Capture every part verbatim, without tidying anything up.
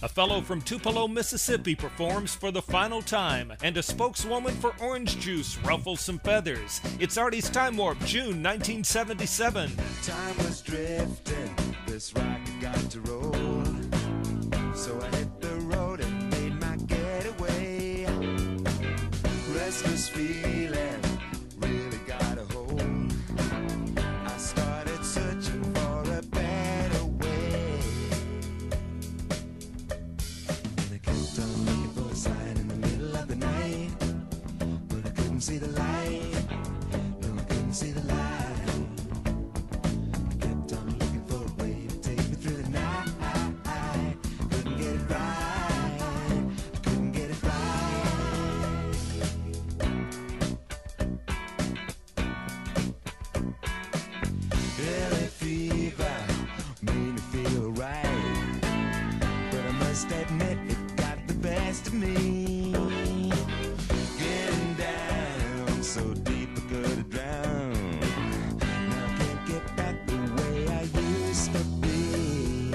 A fellow from Tupelo, Mississippi performs for the final time, and a spokeswoman for orange juice ruffles some feathers. It's Artie's Time Warp, June nineteen seventy-seven. Time was drifting, this rocket got to roll. So I hit the road and made my getaway. Restless feeling really got a hold. I started searching for a better way. And I kept on looking for a sign in the middle of the night, but I couldn't see the light. No, I couldn't see the light. Admit it got the best of me. Getting down so deep I could have drowned. Now I can't get back the way I used to be.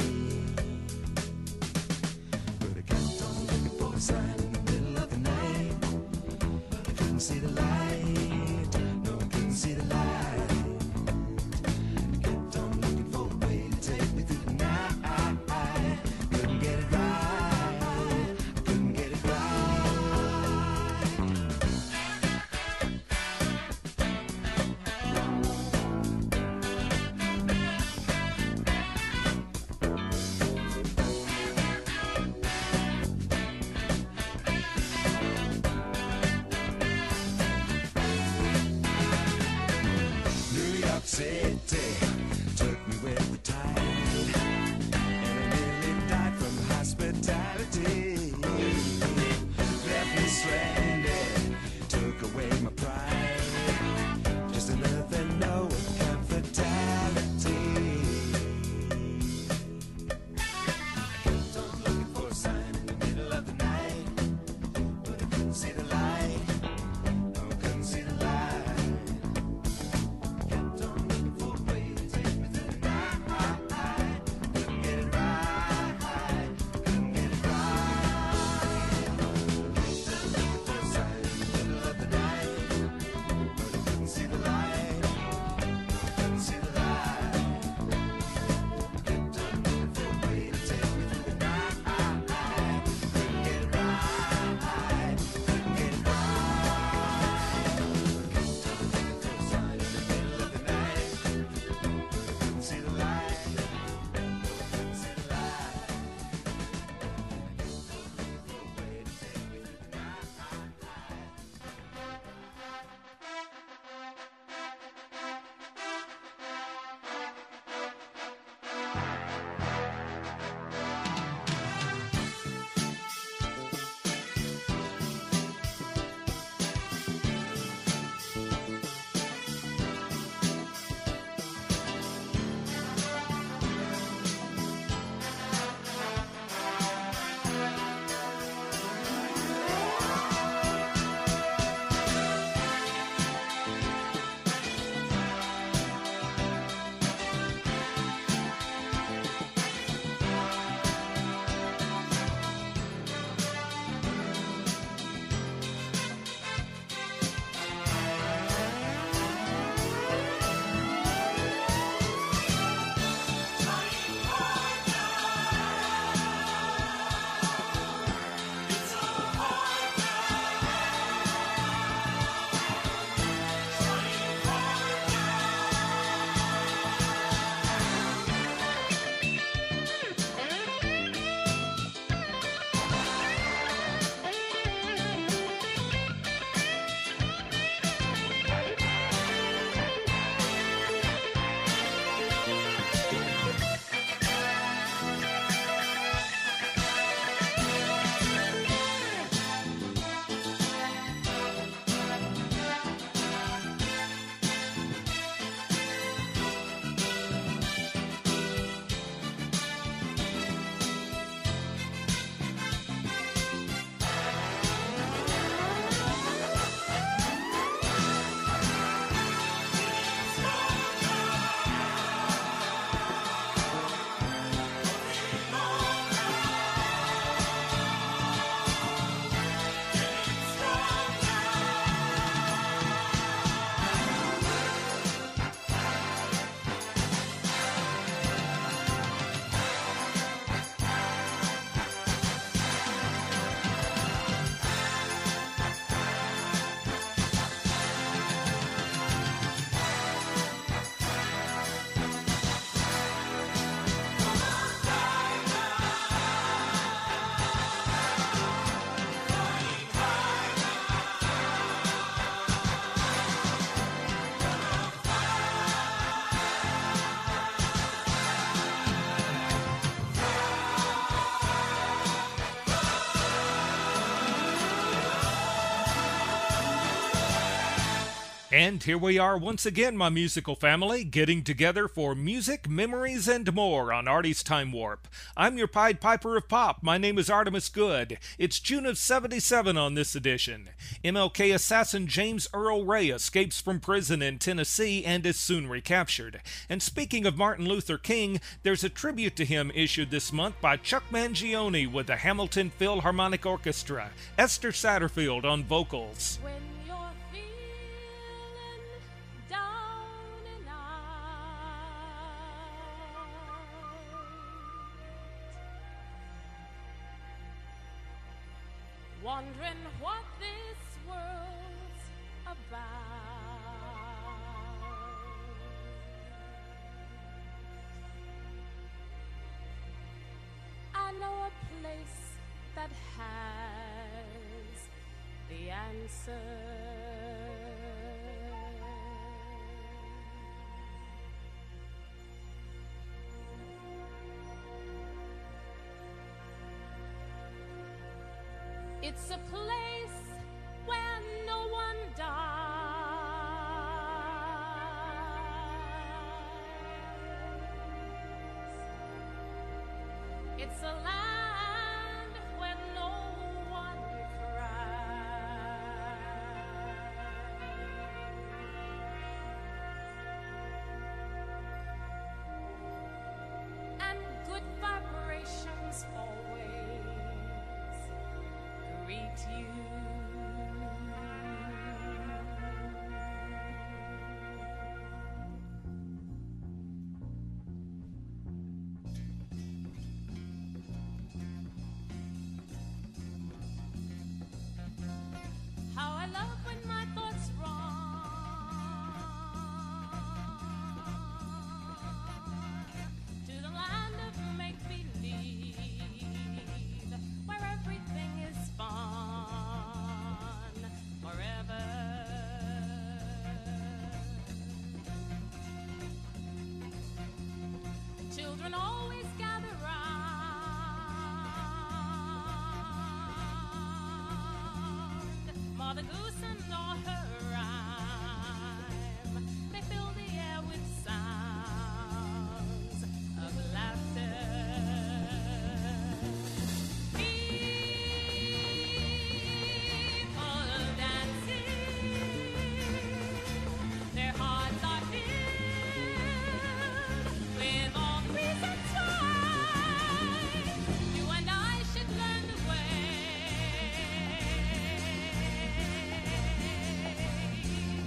But I kept on looking for a sign in the middle of the night, but I couldn't see the light. No, I couldn't see the light. I kept on looking for a way to take me through the night. Couldn't get it right. And here we are once again, my musical family, getting together for music, memories, and more on Artie's Time Warp. I'm your Pied Piper of Pop. My name is Artemus Good. It's June of seventy-seven on this edition. M L K assassin James Earl Ray escapes from prison in Tennessee and is soon recaptured. And speaking of Martin Luther King, there's a tribute to him issued this month by Chuck Mangione with the Hamilton Philharmonic Orchestra. Esther Satterfield on vocals. When you're feeling down and out, wondering what this world's about, I know a place that has the answer. It's a place where no one dies. It's a land where no one cries. And good vibrations always greet you. How I love when my thoughts run to the land of make-believe, where everything is fun forever. The children always gather round Mother Goose and all her rhyme. They fill the air with sounds of laughter. People dancing, their hearts are filled with all reasons why you and I should learn the way.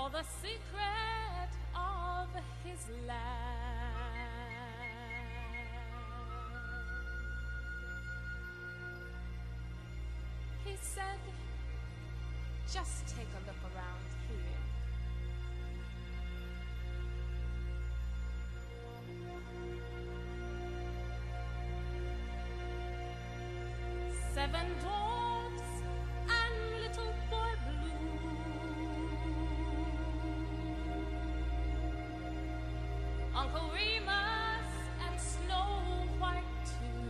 for the secret of his land. He said, just take a look around here. Seven dwarfs and little boy blue, Uncle Remus and Snow White too.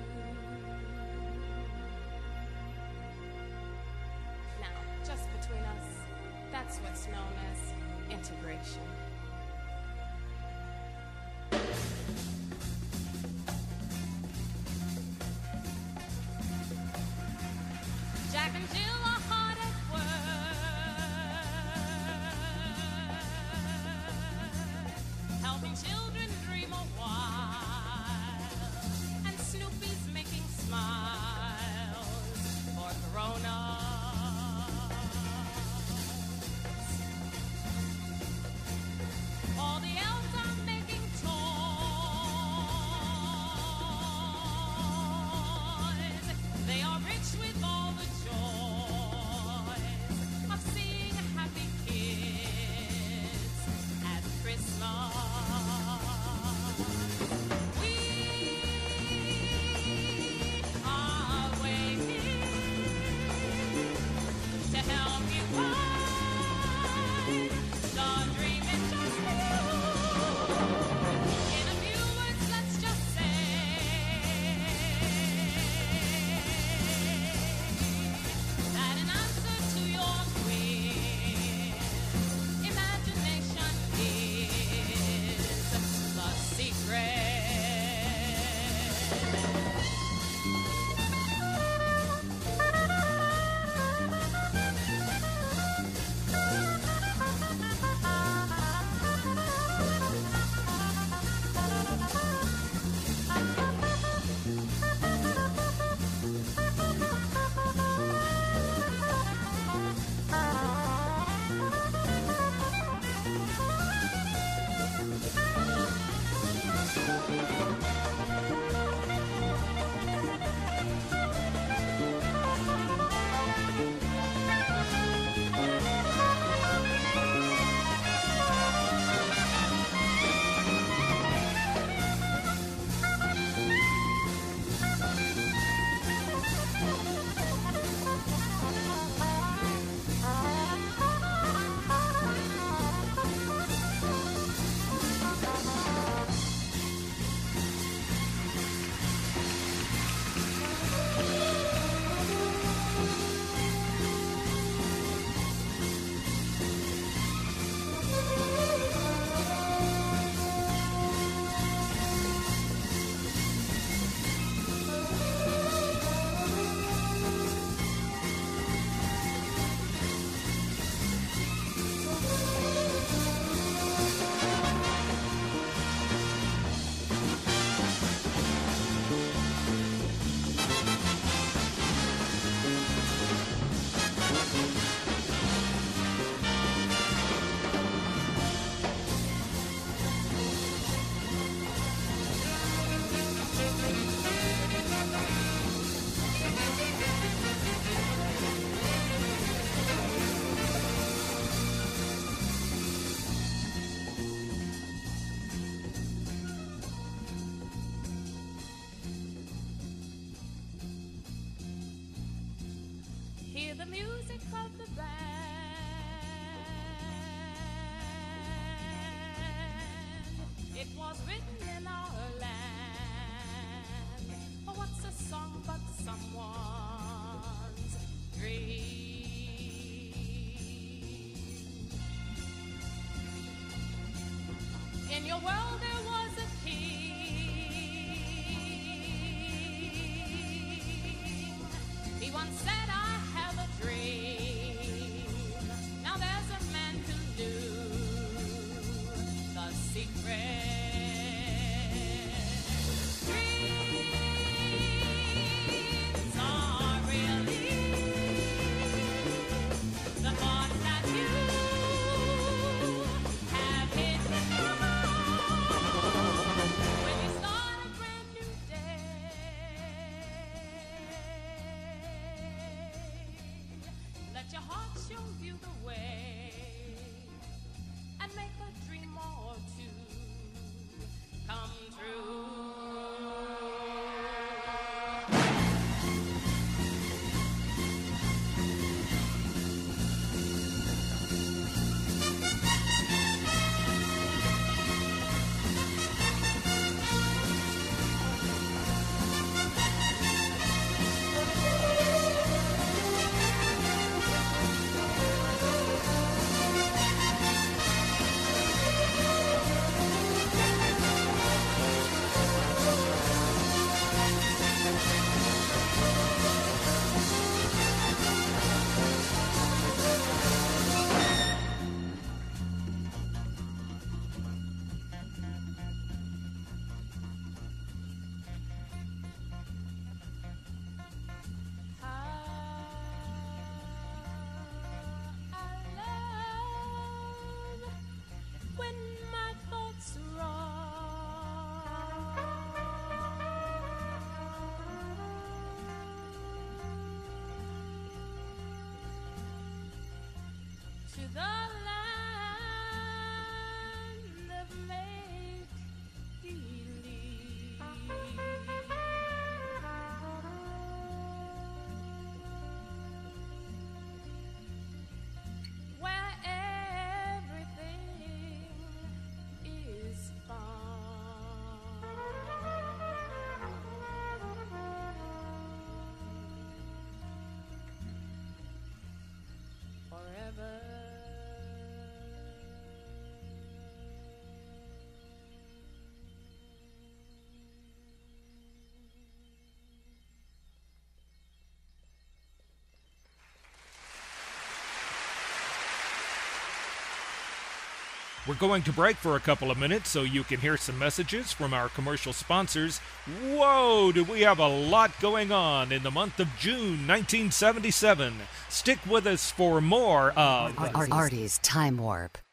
Now, just between us, that's what's known as integration. Jack and Jill are hard at work, helping children dream a while, and Snoopy's making smiles for grown-ups. All the elves are making toys. They are rich with all the joys of seeing happy kids at Christmas. We are waiting to help you find the dream is just for you. In a few words, let's just say that in answer to your wish, imagination is the secret. Hear the music of the band. It was written in our land. Oh, what's a song but someone's dream? In your world there was a king. He once said, I have a dream. Now there's a man who knew the secret. Dreams are really the thoughts that you more to come true. To the land of make-believe, where everything is fun. Forever. We're going to break for a couple of minutes so you can hear some messages from our commercial sponsors. Whoa, do we have a lot going on in the month of June nineteen seventy-seven. Stick with us for more of Artie's Time Warp.